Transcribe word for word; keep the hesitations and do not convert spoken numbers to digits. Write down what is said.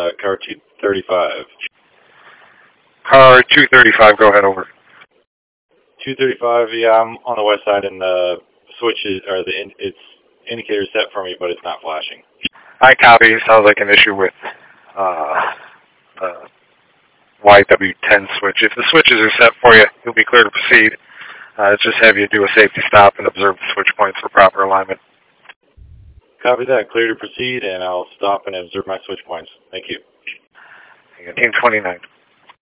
uh, car two thirty-five. Car two thirty-five, go ahead, over. two thirty-five, yeah, I'm on the west side, and the switches, or the in, it's indicator set for me, but it's not flashing. I copy. Sounds like an issue with uh, the Y W ten switch. If the switches are set for you, you'll be clear to proceed. Uh, just have you do a safety stop and observe the switch points for proper alignment. Copy that. Clear to proceed, and I'll stop and observe my switch points. Thank you. eighteen twenty-nine.